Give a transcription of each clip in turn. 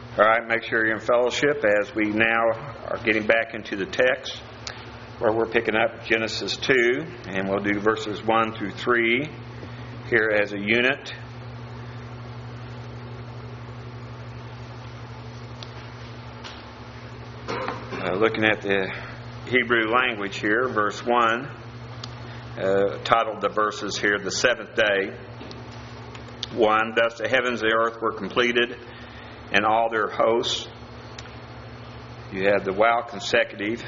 All right, make sure you're in fellowship as we now are getting back into the text where we're picking up Genesis 2, and we'll do verses 1 through 3 here as a unit. Looking at the Hebrew language here, verse 1, titled the verses here, the seventh day. 1, thus the heavens and the earth were completed, and all their hosts. You have the wow consecutive.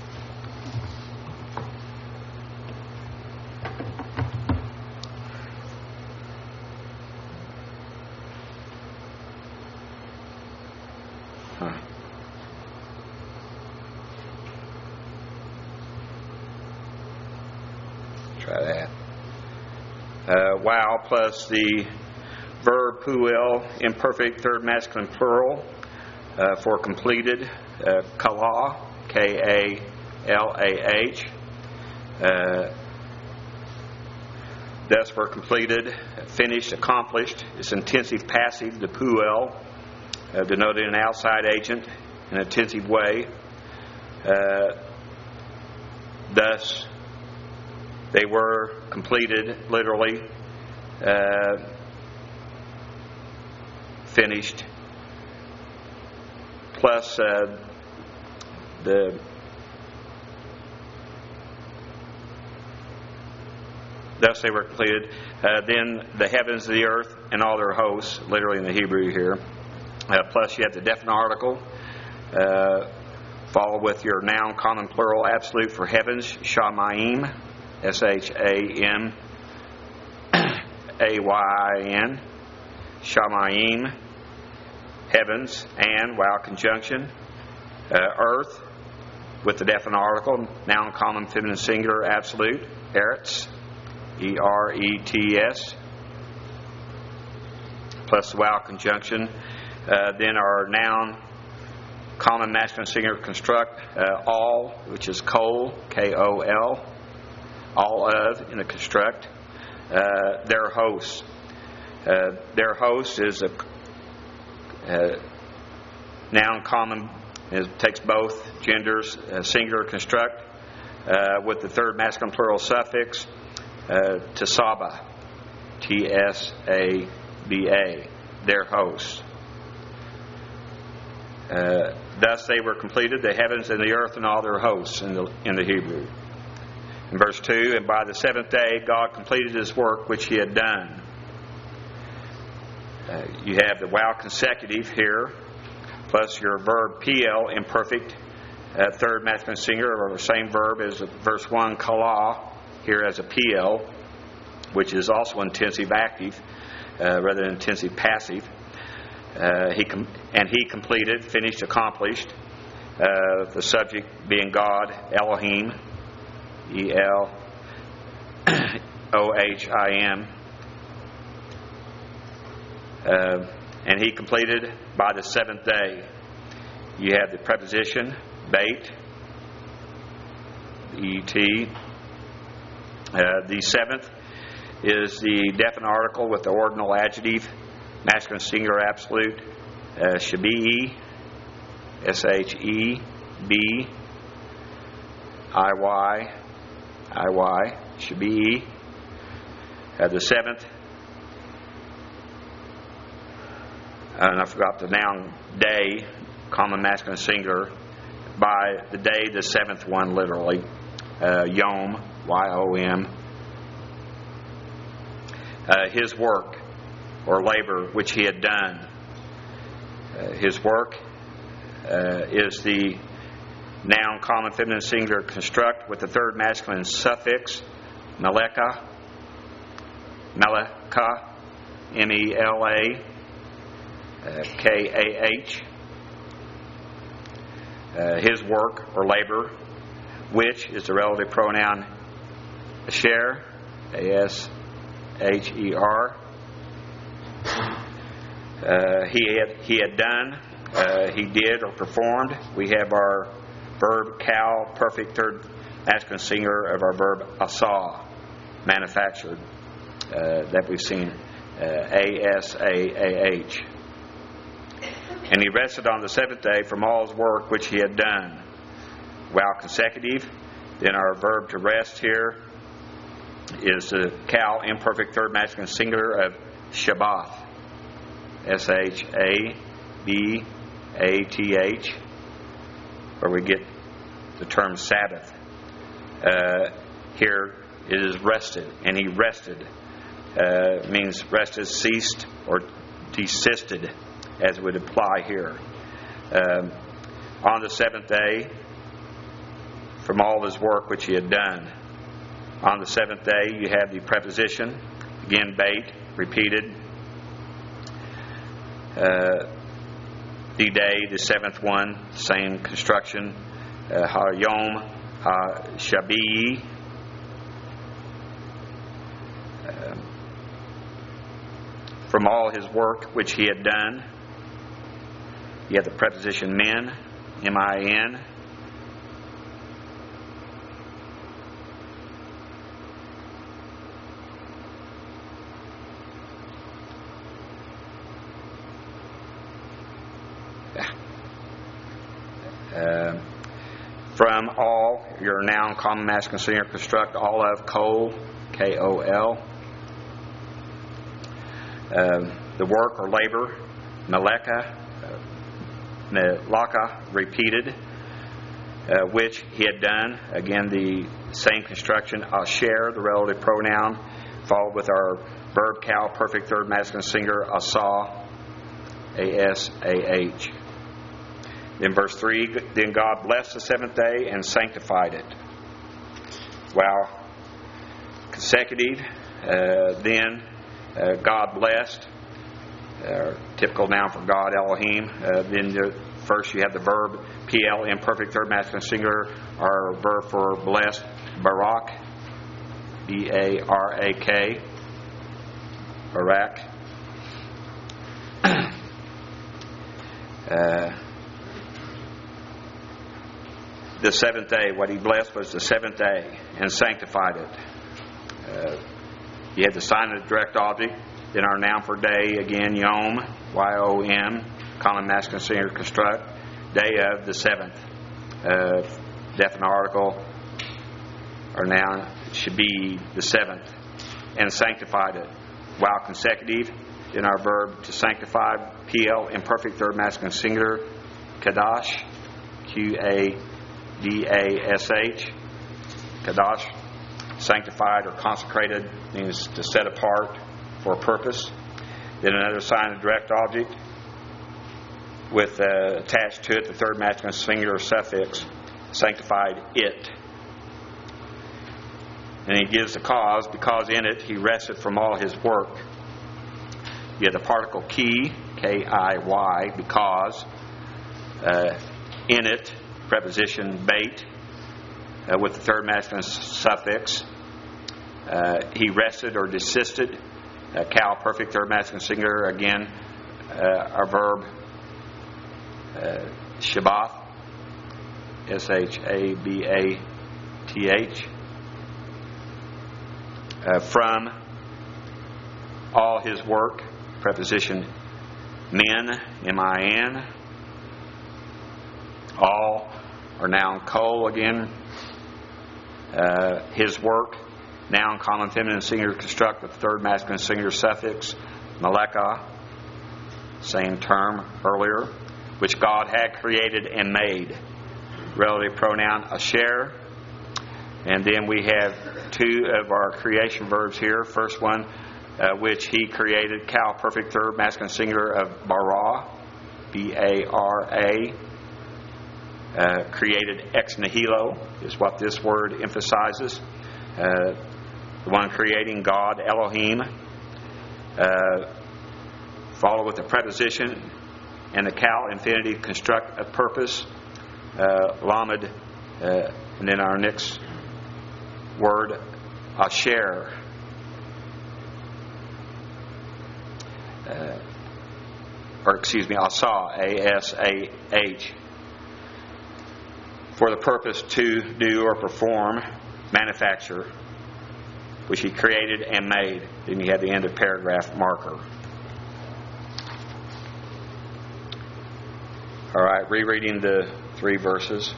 Try that. Wow plus the verb puel, imperfect third masculine plural, for completed, kalah, K-A-L-A-H. Thus for completed, finished, accomplished. It's intensive passive, the puel, denoting an outside agent in an intensive way. Thus, they were completed, literally, finished, plus thus they were completed. Then the heavens, the earth, and all their hosts, literally in the Hebrew here. Plus you have the definite article. Follow with your noun, common plural, absolute for heavens, shamayim, S-H-A-M-A-Y-I-N, shamayim, heavens, and wow conjunction, earth with the definite article, noun, common, feminine, singular, absolute, eretz, E-R-E-T-S, plus the wow conjunction. Then our noun, common, masculine, singular, construct, all, which is kol, K-O-L, all of in a construct, their hosts. Their host is a noun, common, it takes both genders, singular construct, with the third masculine plural suffix, Tsaba, T-S-A-B-A, their hosts. Thus they were completed, the heavens and the earth and all their hosts in the Hebrew. In verse 2, and by the seventh day God completed His work which He had done. You have the wow consecutive here, plus your verb PL, imperfect, third masculine singular, or the same verb as verse 1, kalah, here as a PL, which is also intensive active, rather than intensive passive. He completed, finished, accomplished, the subject being God, Elohim, E-L-O-H-I-M. And He completed by the seventh day. You have the preposition, bait, E-T. The seventh is the definite article with the ordinal adjective, masculine, singular, absolute, shabi'i, S-H-E-B-I-Y, shabi'i. The seventh, and I forgot the noun, day, common, masculine, singular, by the day, the seventh one, literally, yom, Y-O-M. His work or labor which He had done. His work is the noun, common, feminine, singular, construct with the third masculine suffix, meleka, M-E-L-A-K-A-H. His work or labor, which is the relative pronoun asher, A-S-H-E-R. He had done, he did or performed. We have our verb kal, perfect third masculine singular of our verb asa, manufactured, that we've seen, A-S-A-A-H. And he rested on the seventh day from all his work which he had done. While consecutive, then our verb to rest here is the Cal imperfect third masculine singular of Shabbath. S-H-A-B-A-T-H, where we get the term Sabbath. Here it is rested, and he rested. Means rested, ceased, or desisted, as would apply here. On the seventh day, from all his work which he had done. On the seventh day, you have the preposition, again, bait, repeated. The day, the seventh one, same construction. Ha-yom, ha-shabi. From all his work which he had done. You have the preposition min, M-I-N. From all, your noun, common masculine singular construct, all of, kol, K-O-L. The work or labor, meleka, melaka, repeated, which he had done. Again, the same construction, asher, the relative pronoun, followed with our verb cal, perfect third masculine singular, asah, A-S-A-H. In verse 3, then God blessed the seventh day and sanctified it. Wow. Consecutive, then God blessed, typical noun for God, Elohim. Then first you have the verb PL, imperfect third masculine singular, our verb for blessed, barak, B-A-R-A-K, barak. The seventh day, what he blessed was the seventh day and sanctified it. You had the sign of the direct object. Then our noun for day, again, yom, Y-O-M, common masculine singular construct, day of the seventh. Definite article, or noun, should be the seventh, and sanctified it. While consecutive, then our verb to sanctify, PL, imperfect third masculine singular, kadash, Q-A-D-A-S-H, kadash, sanctified or consecrated, means to set apart for a purpose. Then another sign of direct object with attached to it the third masculine singular suffix, sanctified it. And he gives the cause, because in it he rested from all his work. You have the particle key, K-I-Y, because, in it, preposition bait, with the third masculine suffix. He rested or desisted. Cal, perfect third masculine singular. Again, our verb Shabbath, S-H-A-B-A-T-H. From all his work, preposition min, M-I-N. All, or noun kol again. His work, noun common feminine singular construct with the third masculine singular suffix, meleka, same term earlier, which God had created and made. Relative pronoun asher. And then we have two of our creation verbs here. First one, which he created, cal, perfect third masculine singular of bara, B-A-R-A. Created ex nihilo is what this word emphasizes. The one creating, God, Elohim. Follow with the preposition and the cal infinitive construct a purpose, lamed, and then our next word, asher. Asah, A-S-A-H. For the purpose to do or perform, manufacture, which he created and made. Then you have the end of paragraph marker. All right, rereading the 3 verses.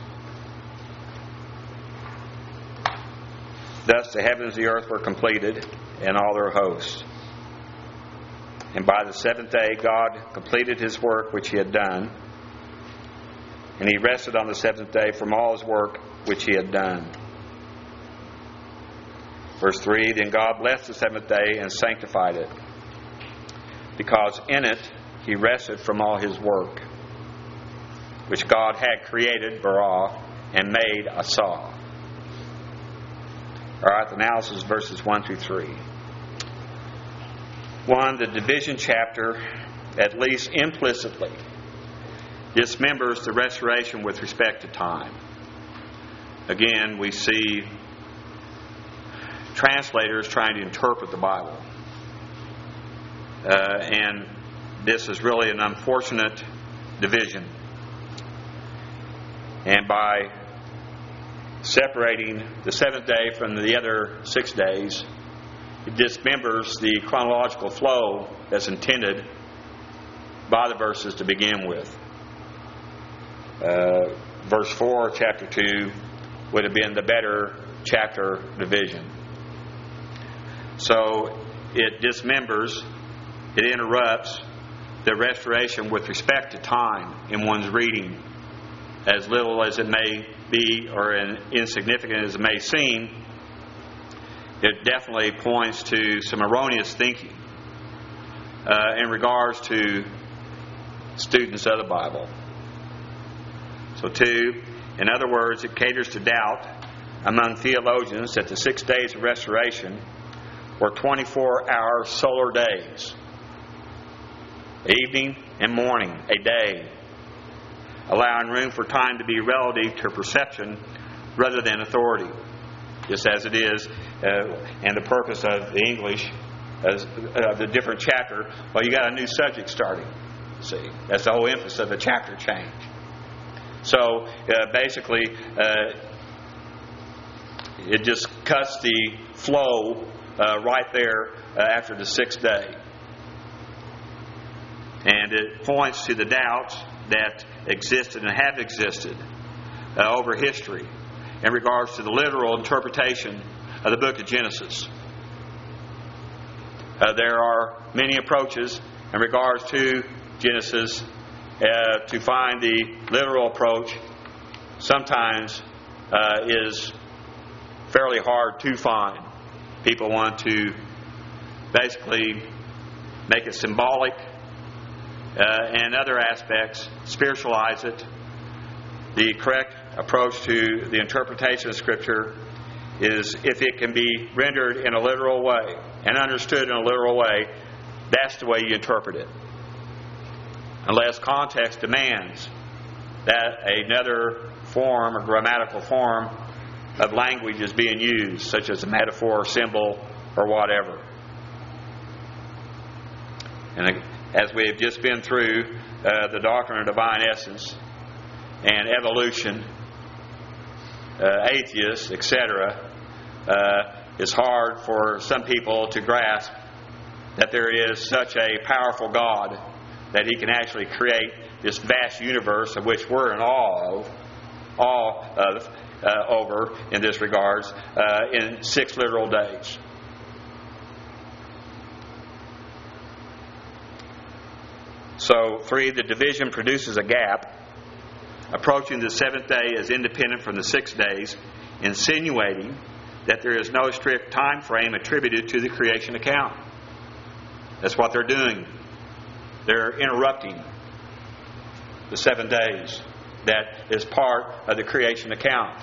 Thus the heavens and the earth were completed, and all their hosts. And by the 7th day God completed His work which He had done, and He rested on the 7th day from all His work which He had done. Verse 3, then God blessed the 7th day and sanctified it, because in it He rested from all His work, which God had created, bara, and made, asah. All right, the analysis, verses 1 through 3. 1, the division chapter, at least implicitly, dismembers the restoration with respect to time. Again, we see translators trying to interpret the Bible. And this is really an unfortunate division. And by separating the 7th day from the other 6 days, it dismembers the chronological flow that's intended by the verses to begin with. Verse 4, chapter 2, would have been the better chapter division. So it dismembers, it interrupts the restoration with respect to time in one's reading. As little as it may be, or insignificant as it may seem, it definitely points to some erroneous thinking in regards to students of the Bible. So 2, in other words, it caters to doubt among theologians that the 6 days of restoration were 24-hour solar days, evening and morning, a day, allowing room for time to be relative to perception rather than authority, just as it is, and the purpose of the English, the different chapter. Well, you got a new subject starting. See, that's the whole emphasis of the chapter change. So basically, it just cuts the flow right there after the 6th day, and it points to the doubts that existed and have existed over history in regards to the literal interpretation of the book of Genesis. There are many approaches in regards to Genesis. To find the literal approach sometimes is fairly hard to find. People want to basically make it symbolic, and other aspects, spiritualize it. The correct approach to the interpretation of Scripture is, if it can be rendered in a literal way and understood in a literal way, that's the way you interpret it. Unless context demands that another form or grammatical form of language is being used, such as a metaphor or symbol or whatever. And as we have just been through the doctrine of divine essence and evolution, atheists, etc., it's hard for some people to grasp that there is such a powerful God that He can actually create this vast universe of which we're in awe of, over in this regards, in 6 literal days. So 3, the division produces a gap, approaching the 7th day as independent from the 6 days, insinuating that there is no strict time frame attributed to the creation account. That's what they're doing. They're interrupting the 7 days that is part of the creation account.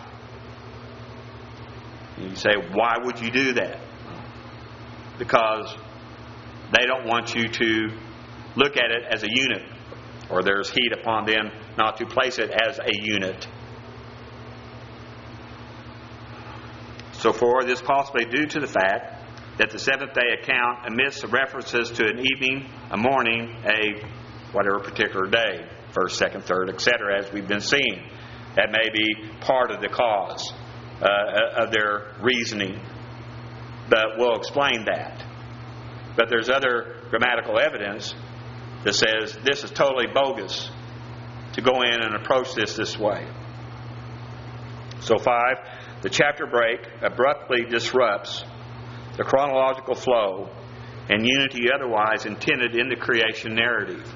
And you say, why would you do that? Because they don't want you to look at it as a unit, or there's heat upon them not to place it as a unit. So 4, this possibly due to the fact that the 7th day account omits the references to an evening, a morning, a whatever particular day, 1st, 2nd, 3rd, etc., as we've been seeing. That may be part of the cause of their reasoning. But we'll explain that. But there's other grammatical evidence that says this is totally bogus. to go in and approach this way. So 5, the chapter break abruptly disrupts the chronological flow and unity otherwise intended in the creation narrative.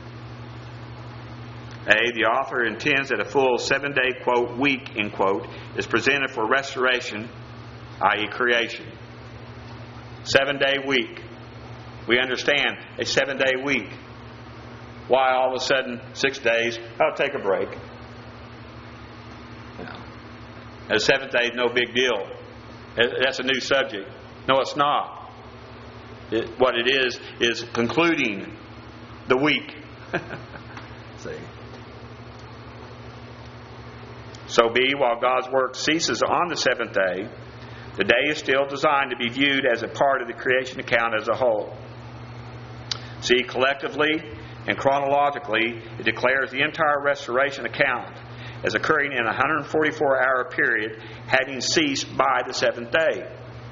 A, the author intends that a full 7-day, quote, week, end quote, is presented for restoration, i.e. creation. 7-day week. We understand a 7-day week. Why all of a sudden 6 days? I'll take a break. The 7th day is no big deal. That's a new subject. No, it's not. What it is concluding the week. See. So B, while God's work ceases on the 7th day, the day is still designed to be viewed as a part of the creation account as a whole. See, collectively and chronologically, it declares the entire restoration account as occurring in a 144-hour period, having ceased by the 7th day.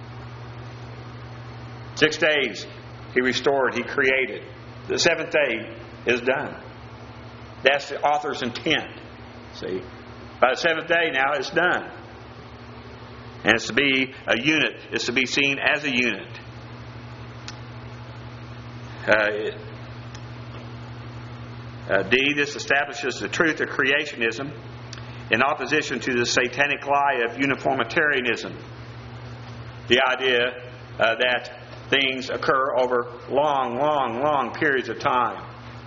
6 days He restored, He created. The 7th day is done. That's the author's intent. See, by the 7th day now it's done. And it's to be a unit. It's to be seen as a unit. D, this establishes the truth of creationism in opposition to the satanic lie of uniformitarianism. The idea that things occur over long periods of time.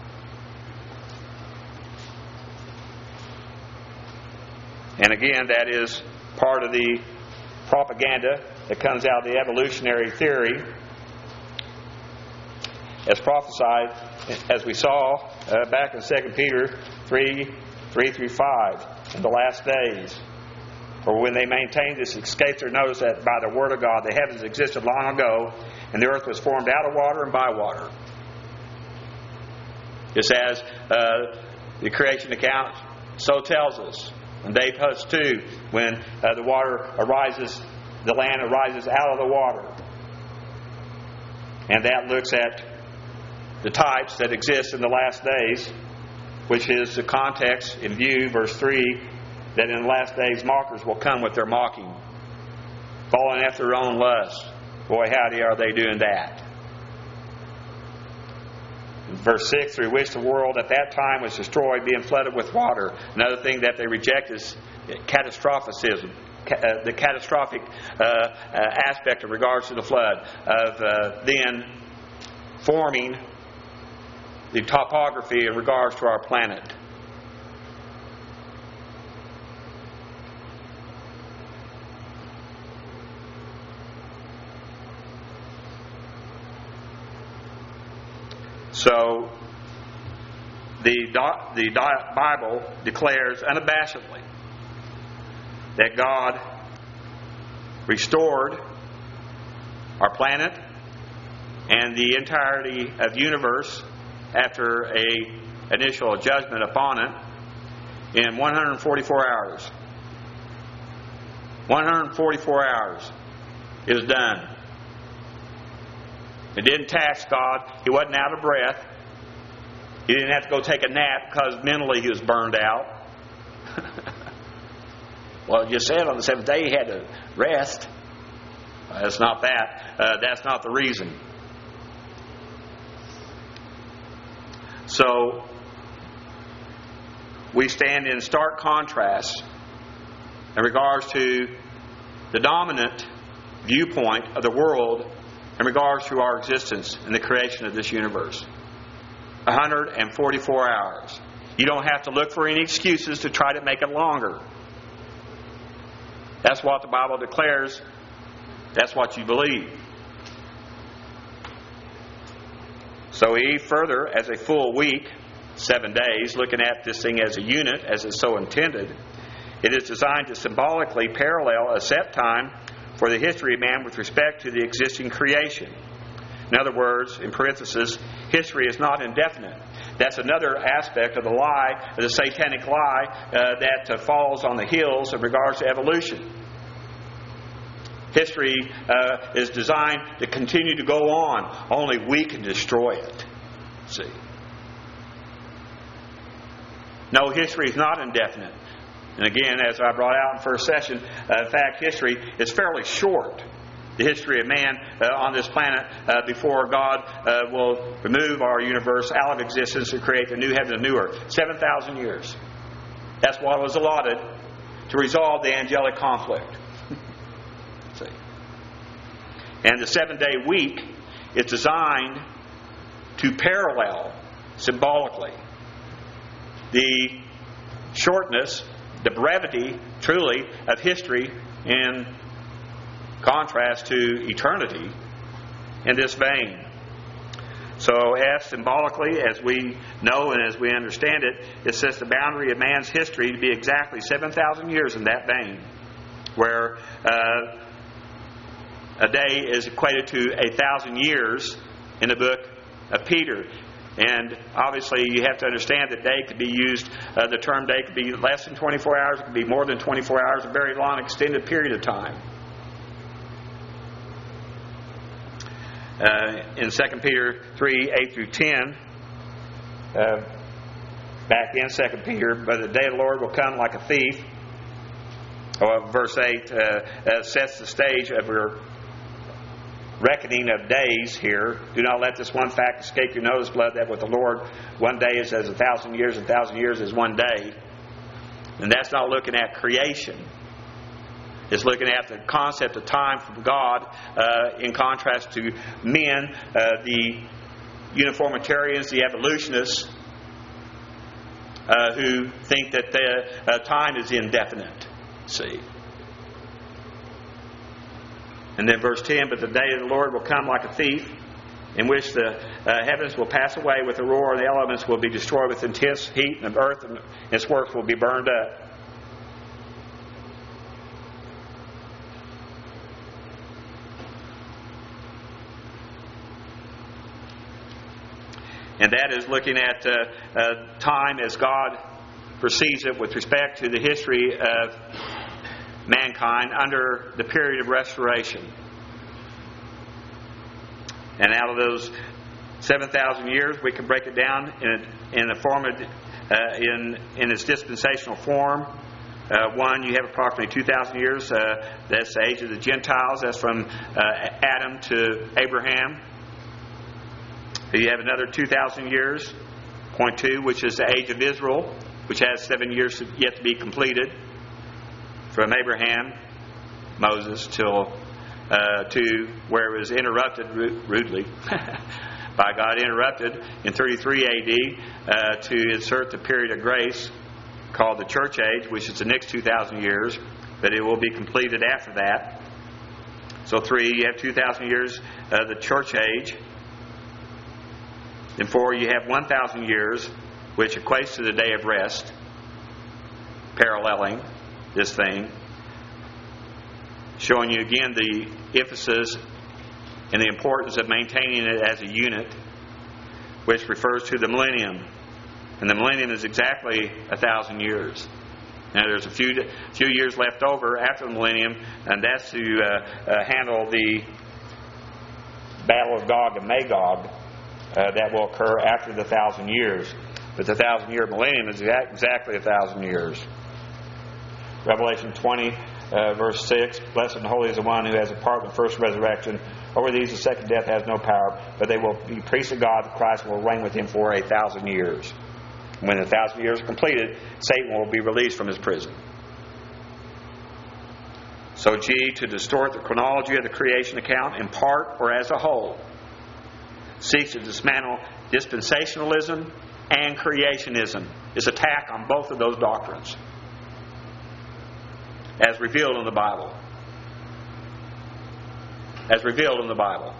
And again, that is part of the propaganda that comes out of the evolutionary theory, as prophesied, as we saw back in 2 Peter 3:3-5, in the last days. For when they maintained this, escaped their notice that by the Word of God the heavens existed long ago, and the earth was formed out of water and by water. Just as the creation account so tells us. In Day Plus 2, when the water arises, the land arises out of the water. And that looks at the types that exist in the last days, which is the context in view, verse 3, that in the last days mockers will come with their mocking, following after their own lust. Boy, howdy are they doing that. Verse 6, through which the world at that time was destroyed, being flooded with water. Another thing that they reject is catastrophicism, the catastrophic aspect in regards to the flood, of then forming the topography in regards to our planet. So, the Bible declares unabashedly that God restored our planet and the entirety of the universe after an initial judgment upon it in 144 hours. 144 hours. It was done. It didn't tax God. He wasn't out of breath. He didn't have to go take a nap because mentally he was burned out. Well, you said on the 7th day he had to rest. That's not that. That's not the reason. So, we stand in stark contrast in regards to the dominant viewpoint of the world in regards to our existence and the creation of this universe. 144 hours. You don't have to look for any excuses to try to make it longer. That's what the Bible declares. That's what you believe. So further, as a full week, 7 days, looking at this thing as a unit, as it's so intended, it is designed to symbolically parallel a set time for the history of man with respect to the existing creation. In other words, in parenthesis, history is not indefinite. That's another aspect of the lie, the satanic lie that falls on the heels in regards to evolution. History is designed to continue to go on. Only we can destroy it. See? No, history is not indefinite. And again, as I brought out in first session, in fact, history is fairly short. The history of man on this planet before God will remove our universe out of existence and create the new heaven and new earth. 7,000 years. That's what was allotted to resolve the angelic conflict. See? And the 7-day week is designed to parallel, symbolically, the shortness, the brevity, truly, of history in contrast to eternity in this vein. So, as symbolically, as we know and as we understand it, it says the boundary of man's history to be exactly 7,000 years in that vein, where a day is equated to 1,000 years in the book of Peter. And obviously you have to understand that day could be used, the term day could be less than 24 hours, it could be more than 24 hours, a very long extended period of time. In 2 Peter 3, 8 through 10, back in 2 Peter, but the day of the Lord will come like a thief. Verse 8 sets the stage of your reckoning of days here. Do not let this one fact escape your notice, beloved, that with the Lord one day is as 1,000 years, and 1,000 years is one day. And that's not looking at creation. It's looking at the concept of time from God in contrast to men, the uniformitarians, the evolutionists, who think that the time is indefinite. See? And then verse 10, but the day of the Lord will come like a thief, in which the heavens will pass away with a roar, and the elements will be destroyed with intense heat, and the earth and its works will be burned up. And that is looking at time as God perceives it with respect to the history of mankind under the period of restoration. And out of those 7,000 years, we can break it down in a form of, in its dispensational form. One, you have approximately 2,000 years. That's the age of the Gentiles. That's from Adam to Abraham. You have another 2,000 years, point 2, which is the age of Israel, which has 7 years yet to be completed, from Abraham, Moses, till to where it was interrupted rudely by God, interrupted in 33 AD to insert the period of grace called the Church Age, which is the next 2,000 years, but it will be completed after that. So 3, you have 2,000 years of the Church Age. And 4, you have 1,000 years, which equates to the day of rest, paralleling this thing, showing you again the emphasis and the importance of maintaining it as a unit, which refers to the millennium. And the millennium is exactly 1,000 years. Now there's a few years left over after the millennium, and that's to handle the battle of Gog and Magog that will occur after the 1,000 years. But the 1,000-year millennium is exactly 1,000 years. Revelation 20, verse 6, blessed and holy is the one who has a part in the first resurrection. Over these the second death has no power, but they will be priests of God. Christ will reign with him for 1,000 years. When the 1,000 years are completed, Satan will be released from his prison. So G, to distort the chronology of the creation account in part or as a whole, seeks to dismantle dispensationalism and creationism. It's an attack on both of those doctrines as revealed in the Bible. As revealed in the Bible.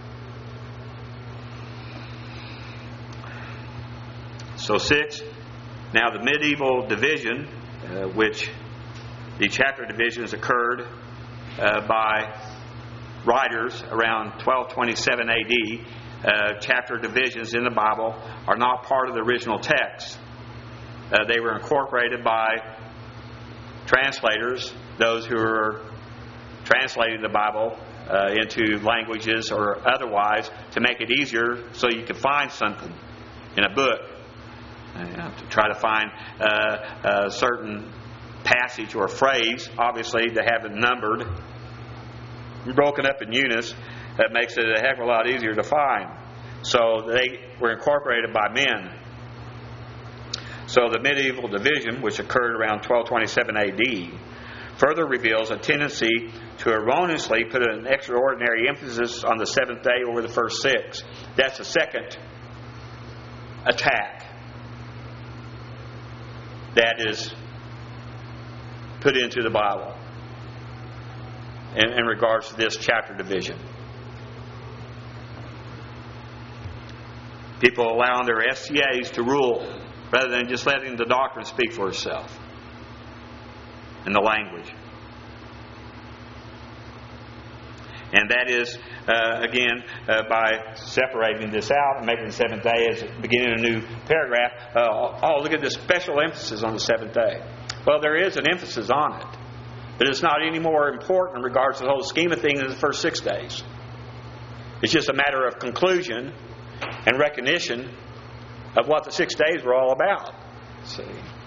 So 6, now the medieval division, which the chapter divisions occurred by writers around 1227 AD. Chapter divisions in the Bible are not part of the original text. They were incorporated by translators, those who are translating the Bible into languages or otherwise to make it easier so you can find something in a book. To try to find a certain passage or phrase, obviously, to have it numbered, broken up in units, that makes it a heck of a lot easier to find. So they were incorporated by men. So the medieval division, which occurred around 1227 AD, further reveals a tendency to erroneously put an extraordinary emphasis on the seventh day over the first six. That's the second attack that is put into the Bible in regards to this chapter division. People allowing their SCAs to rule rather than just letting the doctrine speak for itself in the language. And that is, again, by separating this out and making the seventh day as beginning a new paragraph. Look at this special emphasis on the seventh day. Well, there is an emphasis on it, but it's not any more important in regards to the whole scheme of things than the first 6 days. It's just a matter of conclusion and recognition of what the 6 days were all about. See.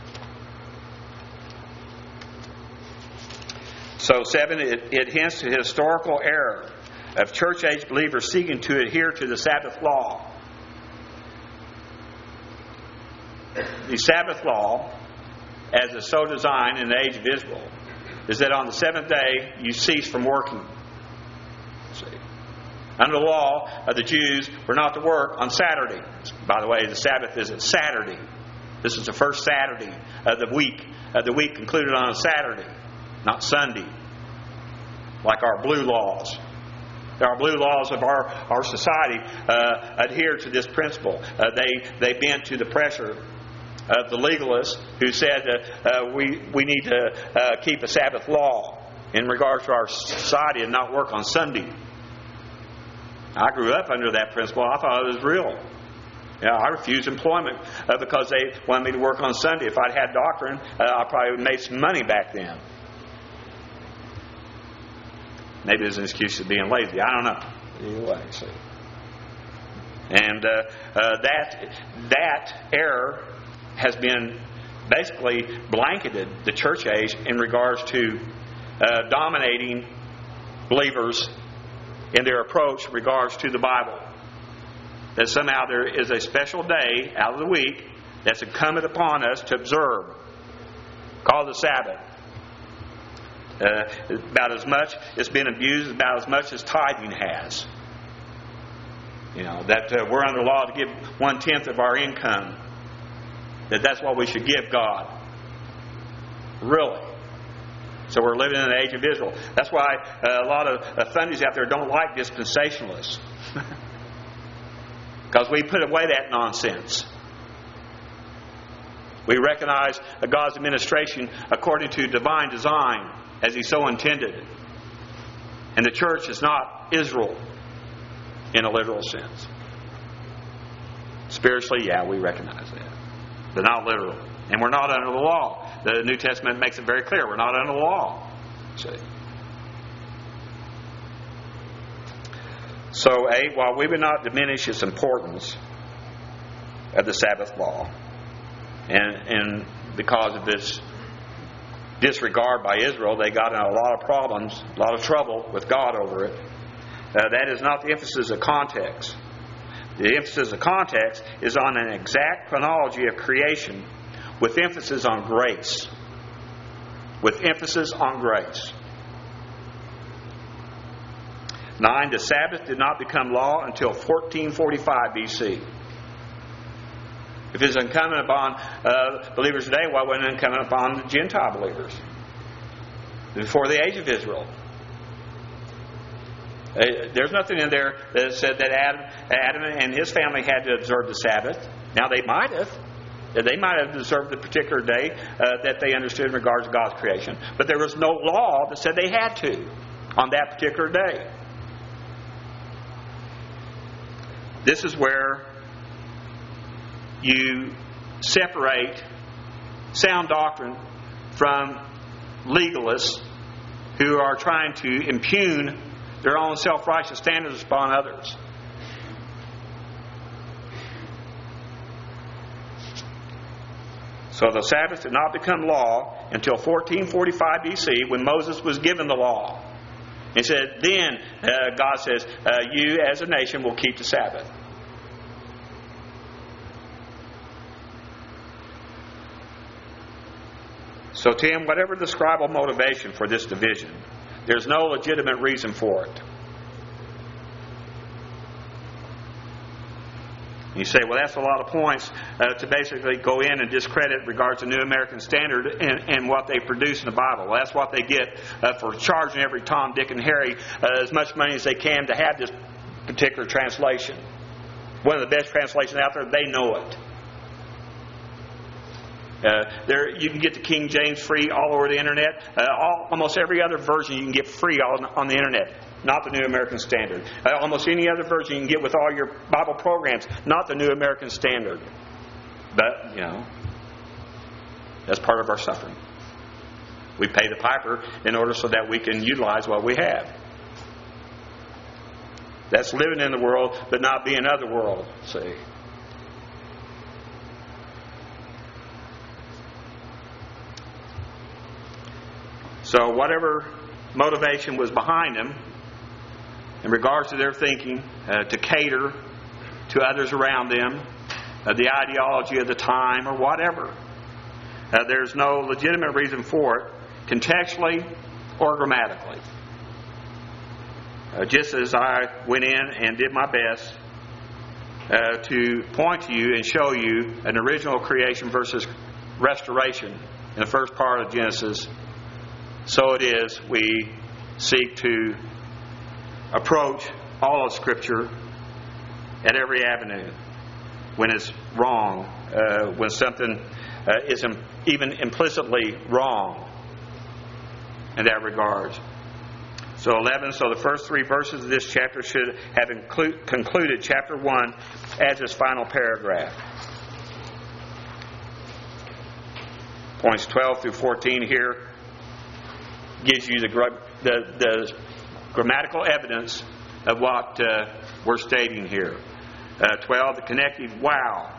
So 7, it hints to historical error of church age believers seeking to adhere to the Sabbath law. The Sabbath law, as is so designed in the age of Israel, is that on the seventh day you cease from working. See. Under the law of the Jews, we're not to work on Saturday. By the way, the Sabbath is at Saturday. This is the first Saturday of the week. The week concluded on a Saturday, not Sunday, like our blue laws. Our blue laws of our society adhere to this principle. They bent to the pressure of the legalists who said we need to keep a Sabbath law in regards to our society and not work on Sunday. I grew up under that principle. I thought it was real. I refused employment because they wanted me to work on Sunday. If I'd had doctrine, I probably would have made some money back then. Maybe there's an excuse of being lazy. I don't know. Either way, see. And that error has been basically blanketed the church age in regards to dominating believers in their approach in regards to the Bible. That somehow there is a special day out of the week that's incumbent upon us to observe, called the Sabbath. About as much it's been abused, about as much as tithing has. That we're under law to give 1/10 of our income. That's what we should give God. Really. So we're living in the age of Israel. That's why a lot of Sundays out there don't like dispensationalists. Because we put away that nonsense. We recognize God's administration according to divine design as He so intended. And the church is not Israel in a literal sense. Spiritually, we recognize that. But not literal. And we're not under the law. The New Testament makes it very clear. We're not under the law. See? So 8, while we would not diminish its importance of the Sabbath law, and because of this disregard by Israel, they got in a lot of problems, a lot of trouble with God over it. That is not the emphasis of context. The emphasis of context is on an exact chronology of creation with emphasis on grace. With emphasis on grace. 9, the Sabbath did not become law until 1445 BC. If it's incumbent upon believers today, why wasn't it incumbent upon the Gentile believers? Before the age of Israel. There's nothing in there that said that Adam and his family had to observe the Sabbath. Now they might have. They might have observed the particular day that they understood in regards to God's creation. But there was no law that said they had to on that particular day. This is where you separate sound doctrine from legalists who are trying to impugn their own self-righteous standards upon others. So the Sabbath did not become law until 1445 BC when Moses was given the law. And said, then God says, you as a nation will keep the Sabbath. So Tim, whatever the scribal motivation for this division, there's no legitimate reason for it. You say, well, that's a lot of points to basically go in and discredit regards to New American Standard and what they produce in the Bible. Well, that's what they get for charging every Tom, Dick, and Harry as much money as they can to have this particular translation. One of the best translations out there, they know it. You can get the King James free all over the internet. Almost every other version you can get free on the internet. Not the New American Standard. Almost any other version you can get with all your Bible programs. Not the New American Standard. But, that's part of our suffering. We pay the piper in order so that we can utilize what we have. That's living in the world, but not being of the world. See? So whatever motivation was behind them, in regards to their thinking, to cater to others around them, the ideology of the time or whatever, there's no legitimate reason for it, contextually or grammatically. Just as I went in and did my best to point to you and show you an original creation versus restoration in the first part of Genesis, so it is we seek to approach all of Scripture at every avenue when it's wrong, when something is even implicitly wrong in that regard. So 11, so the first 3 verses of this chapter should have concluded chapter 1 as its final paragraph. Points 12 through 14 here gives you the grammatical evidence of what we're stating here. 12, the connective wow.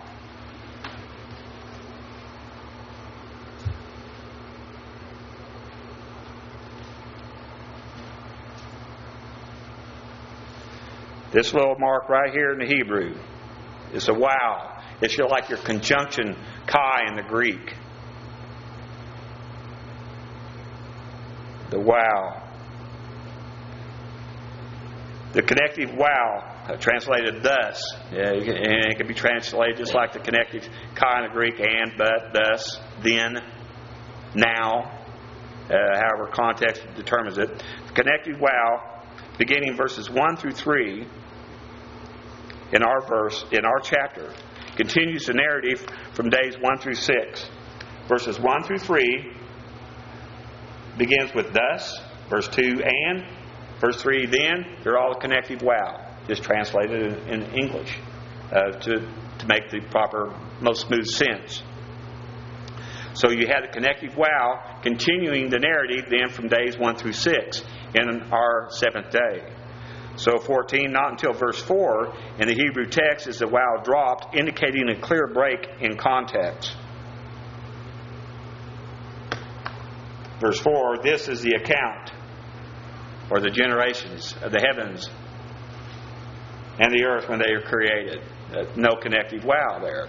This little mark right here in the Hebrew is a wow. It's like your conjunction chi in the Greek. The wow. The connective wow, translated thus, and it can be translated just like the connective chi in the Greek, and, but, thus, then, now, however context determines it. The connective wow, beginning verses 1 through 3 in our chapter, continues the narrative from days 1 through 6. Verses 1 through 3 begins with thus, verse 2 and, verse 3 then. They're all a connective wow, just translated in English to make the proper, most smooth sense. So you had the connective wow continuing the narrative then from days 1 through 6 in our 7th day. So 14, not until verse 4 in the Hebrew text is the wow dropped, indicating a clear break in context. Verse 4, this is the account, or the generations of the heavens and the earth when they are created. No connective wow there.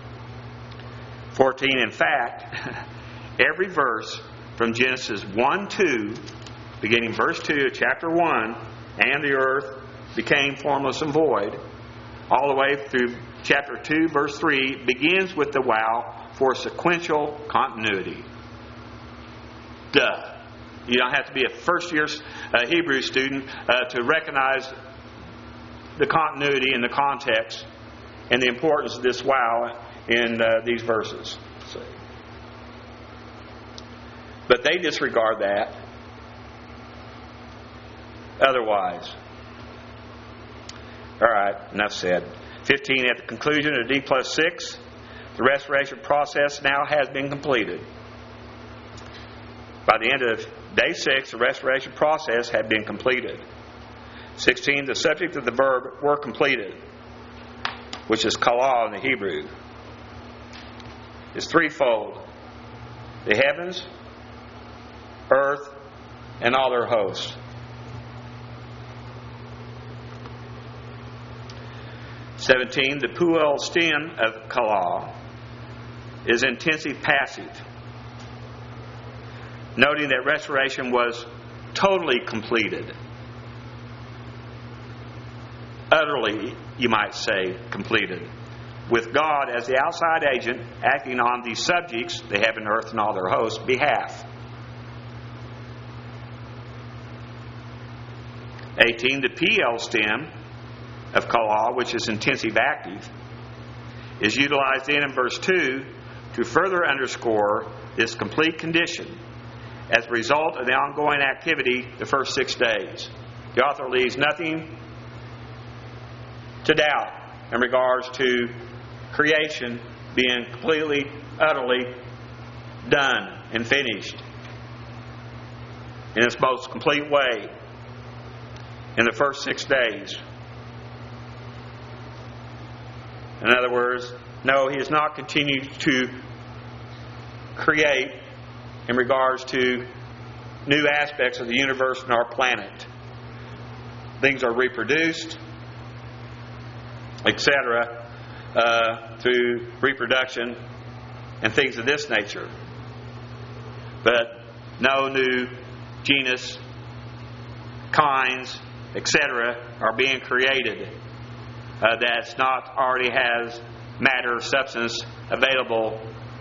14, in fact, every verse from Genesis 1-2, beginning verse 2 of chapter 1, and the earth became formless and void, all the way through chapter 2, verse 3, begins with the wow for sequential continuity. Duh. You don't have to be a first-year Hebrew student to recognize the continuity and the context and the importance of this wow in these verses. But they disregard that. Otherwise. All right, enough said. 15, at the conclusion of D+6, the restoration process now has been completed. By the end of day 6, the restoration process had been completed. 16, the subject of the verb were completed, which is kala in the Hebrew. is threefold: the heavens, earth, and all their hosts. (17) The Puel stem of Kala is intensive passive, noting that restoration was totally completed. Utterly, you might say, completed. With God as the outside agent acting on the subjects, the heaven, earth, and all their hosts, behalf. 18. The PL stem of Kala, which is intensive active, is utilized in verse 2 to further underscore this complete condition as a result of the ongoing activity the first 6 days. The author leaves nothing to doubt in regards to creation being completely, utterly done and finished in its most complete way in the first 6 days. In other words, no, he has not continued to create in regards to new aspects of the universe and our planet. Things are reproduced, etc., through reproduction and things of this nature. But no new genus, kinds, etc. are being created that's not already has matter, substance available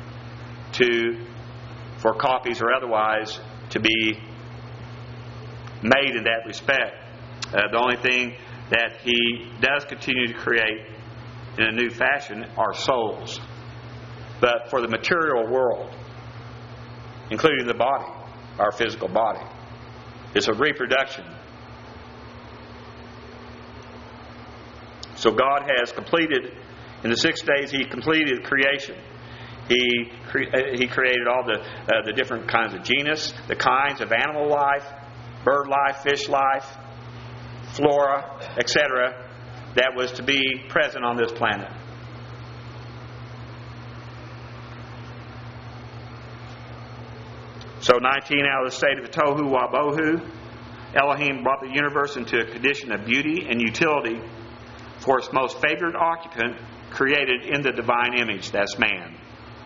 for copies or otherwise to be made in that respect. The only thing that he does continue to create in a new fashion are souls. But for the material world, including the body, our physical body, it's a reproduction. So God has completed, in the 6 days He completed creation. He created all the different kinds of genus, the kinds of animal life, bird life, fish life, flora, etc., that was to be present on this planet. So 19, out of the state of the Tohu Wabohu, Elohim brought the universe into a condition of beauty and utility for its most favored occupant, created in the divine image, that's man.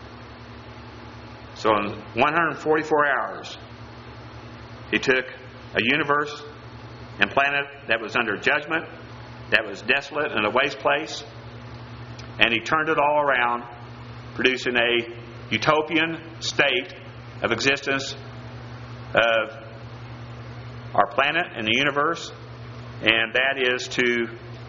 So in 144 hours, He took a universe and planet that was under judgment, that was desolate and a waste place, and He turned it all around, producing a utopian state of existence of our planet and the universe, and that is to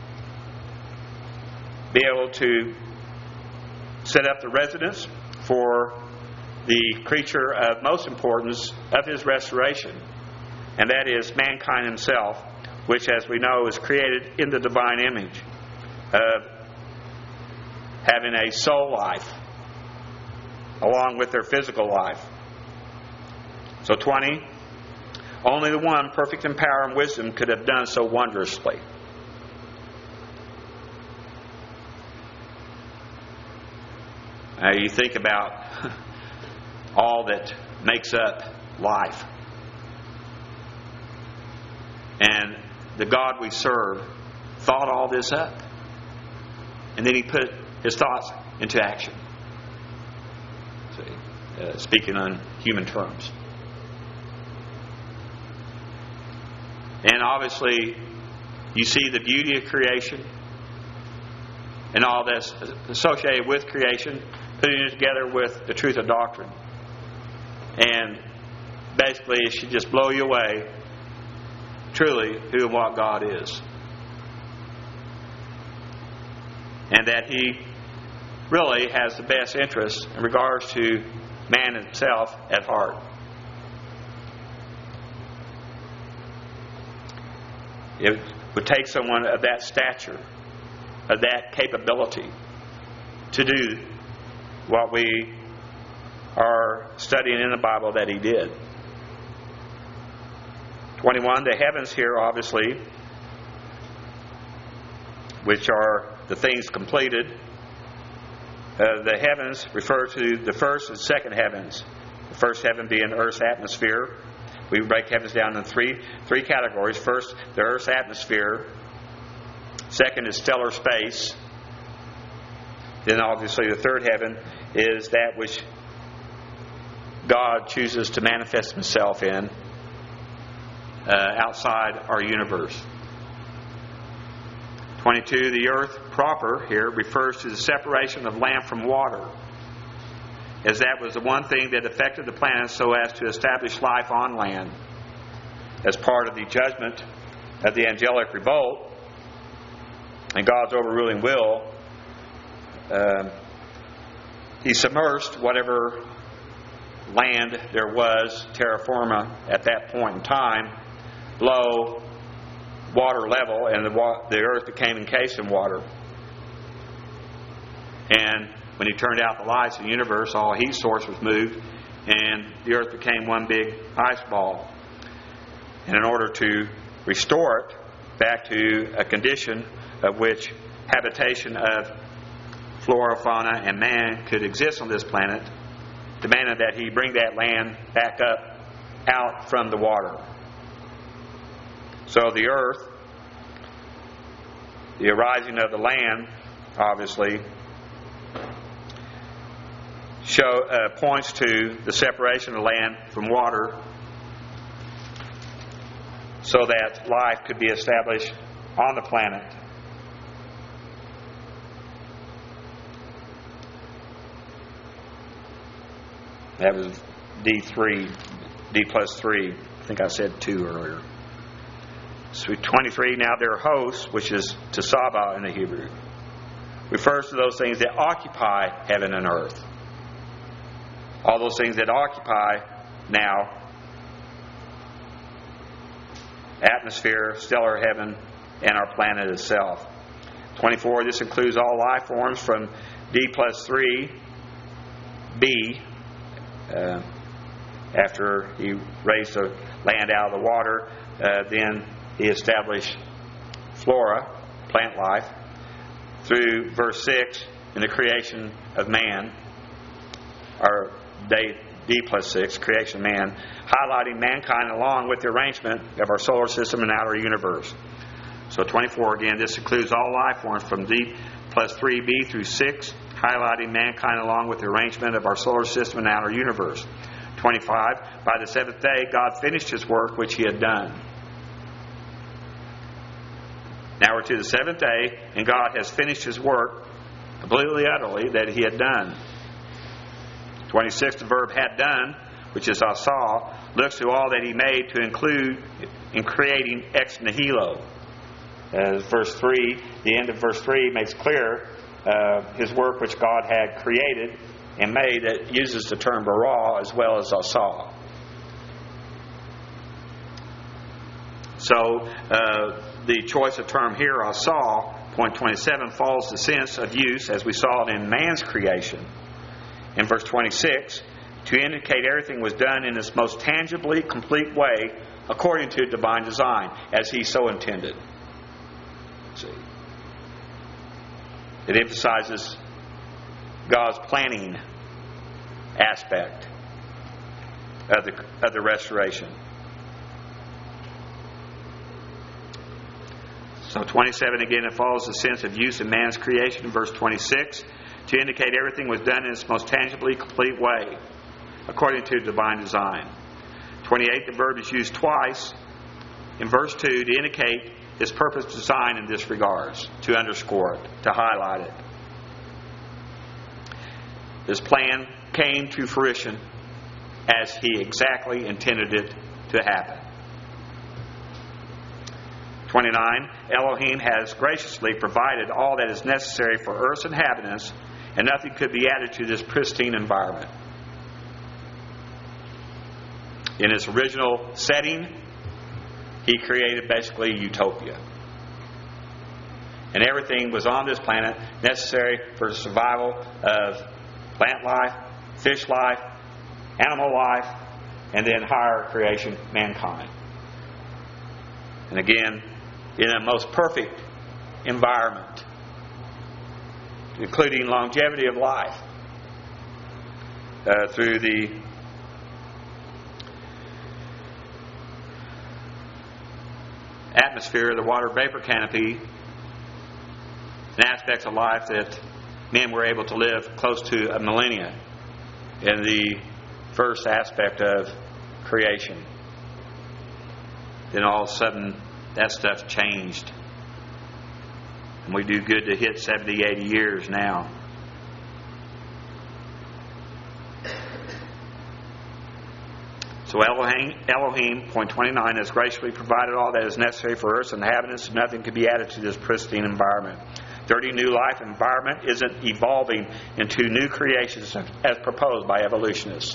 be able to set up the residence for the creature of most importance of His restoration, and that is mankind himself, which, as we know, is created in the divine image of having a soul life along with their physical life. So 20, only the one perfect in power and wisdom could have done so wondrously. Now you think about all that makes up life. And the God we serve thought all this up. And then He put His thoughts into action. See, speaking on human terms. And obviously, you see the beauty of creation and all that's associated with creation, putting it together with the truth of doctrine. And basically, it should just blow you away, truly, who and what God is. And that He really has the best interest in regards to man himself at heart. It would take someone of that stature, of that capability, to do what we are studying in the Bible that He did. 21, the heavens here, obviously, which are the things completed, The heavens refer to the first and second heavens. The first heaven being Earth's atmosphere. We break heavens down into three categories. First, the Earth's atmosphere. Second is stellar space. Then obviously the third heaven is that which God chooses to manifest Himself in outside our universe. 22, the earth proper here refers to the separation of land from water, as that was the one thing that affected the planet so as to establish life on land. As part of the judgment of the angelic revolt and God's overruling will, He submerged whatever land there was, terra firma, at that point in time, below water level, and the earth became encased in water. And when He turned out the lights in the universe, all heat source was moved, and the earth became one big ice ball. And in order to restore it back to a condition of which habitation of flora, fauna, and man could exist on this planet, demanded that He bring that land back up out from the water. So the earth, the arising of the land, obviously, points to the separation of land from water so that life could be established on the planet. That was D3, D plus 3. I think I said 2 earlier. So 23, now their hosts, which is Tesaba in the Hebrew, refers to those things that occupy heaven and earth. All those things that occupy now atmosphere, stellar heaven, and our planet itself. 24, this includes all life forms from D plus 3, B, after He raised the land out of the water, then He established flora, plant life, through verse 6 in the creation of man, or D plus 6, creation of man, highlighting mankind along with the arrangement of our solar system and outer universe. So 24 again, this includes all life forms from D plus 3b through 6, highlighting mankind along with the arrangement of our solar system and outer universe. 25, by the seventh day God finished His work which He had done. Now we're to the seventh day, and God has finished His work completely, utterly, that He had done. 26, the verb had done, which is asa, looks to all that He made to include in creating ex nihilo. As verse 3, the end of verse 3 makes clear His work which God had created and made, that uses the term bara as well as asa. So the choice of term here, asa, point 27, follows the sense of use as we saw it in man's creation. In verse 26, to indicate everything was done in its most tangibly complete way according to divine design, as He so intended. See, it emphasizes God's planning aspect of the restoration. So 27 again, it follows the sense of use in man's creation in verse 26 to indicate everything was done in its most tangibly complete way according to divine design. 28, the verb is used twice in verse 2 to indicate His purpose, design in this regards, to underscore it, to highlight it. This plan came to fruition as He exactly intended it to happen. 29, Elohim has graciously provided all that is necessary for Earth's inhabitants, and nothing could be added to this pristine environment. In its original setting, He created basically utopia. And everything was on this planet necessary for the survival of plant life, fish life, animal life, and then higher creation, mankind. And again, in a most perfect environment. including longevity of life through the atmosphere, the water vapor canopy, and aspects of life that men were able to live close to a millennia in the first aspect of creation. Then all of a sudden, that stuff changed. And we do good to hit 70, 80 years now. So Elohim, point 29, has graciously provided all that is necessary for Earth's inhabitants. Nothing could be added to this pristine environment. Dirty new life environment isn't evolving into new creations as proposed by evolutionists.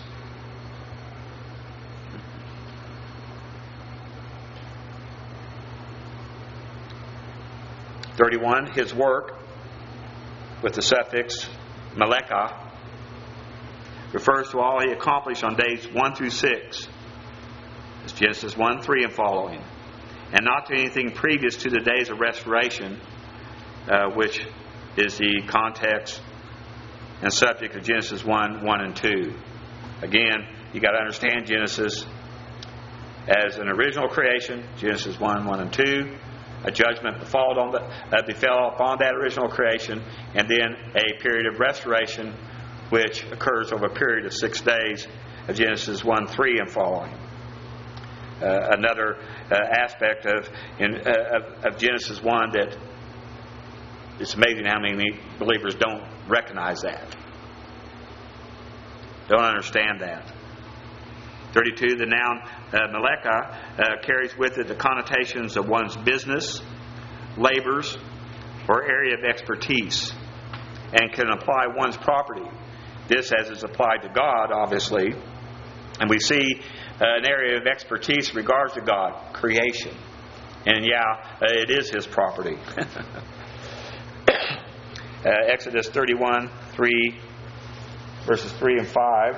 His work, with the suffix Meleka, refers to all he accomplished on days 1 through 6. It's Genesis 1, 3 and following. And not to anything previous to the days of restoration, which is the context and subject of Genesis 1, 1 and 2. Again, you got to understand Genesis as an original creation, Genesis 1, 1 and 2. A judgment befell upon that original creation, and then a period of restoration which occurs over a period of 6 days of Genesis 1, 3 and following. Another aspect of Genesis 1 that it's amazing how many believers don't recognize that. Don't understand that. 32, the noun Meleka carries with it the connotations of one's business, labors, or area of expertise, and can imply one's property. This as is applied to God, obviously. And we see an area of expertise in regards to God, creation. And it is His property. Exodus 31, 3, verses 3 and 5.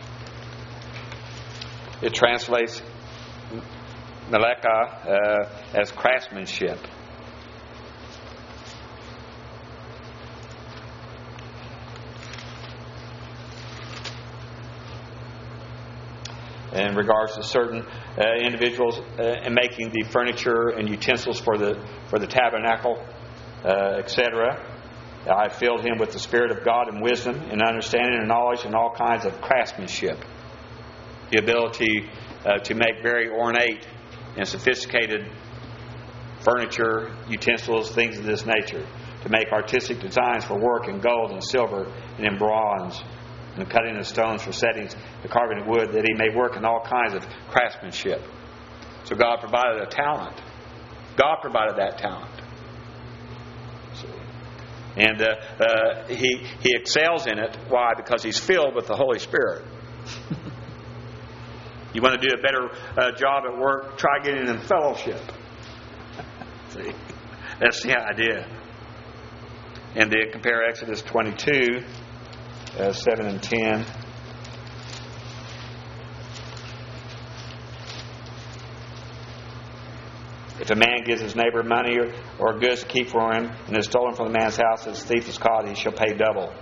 It translates Meleka as craftsmanship. In regards to certain individuals in making the furniture and utensils for the tabernacle, etc., I filled him with the Spirit of God and wisdom and understanding and knowledge and all kinds of craftsmanship. The ability to make very ornate and sophisticated furniture, utensils, things of this nature. To make artistic designs for work in gold and silver and in bronze. And cutting the stones for settings, the carving of wood, that he may work in all kinds of craftsmanship. So God provided a talent. God provided that talent. And he excels in it. Why? Because he's filled with the Holy Spirit. You want to do a better job at work, try getting in fellowship. See? That's the idea. And then compare Exodus 22, 7 and 10. If a man gives his neighbor money or goods to keep for him, and is stolen from the man's house, as the thief is caught, he shall pay double.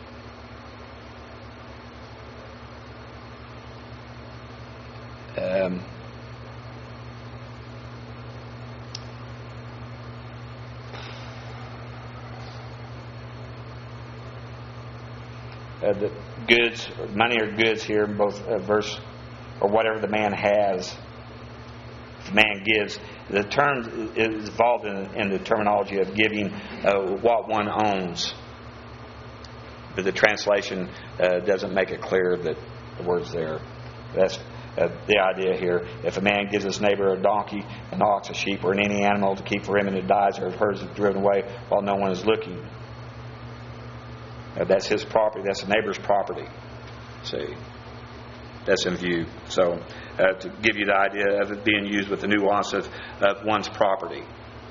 The goods, money or goods here in both verse, or whatever the man has. If the man gives, the term is involved in the terminology of giving what one owns. But the translation doesn't make it clear that the word's there. That's the idea here. If a man gives his neighbor a donkey, an ox, a sheep, or any animal to keep for him, and it dies, or if hers is driven away while no one is looking, that's his property. That's the neighbor's property. See, that's in view. So, to give you the idea of it being used with the nuance of one's property.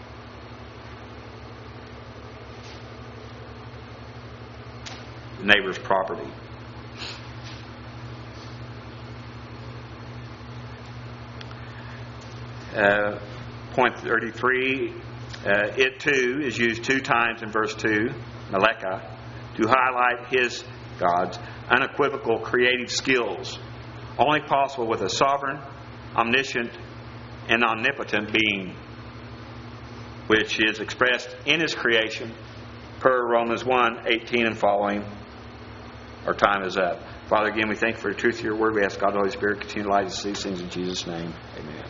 The neighbor's property. Point 33. It too is used 2 times in verse 2. Meleka. to highlight His, God's, unequivocal creative skills, only possible with a sovereign, omniscient, and omnipotent being, which is expressed in His creation per Romans 1:18 and following. Our time is up. Father, again, we thank you for the truth of your word. We ask God the Holy Spirit continue to light us these things in Jesus' name. Amen.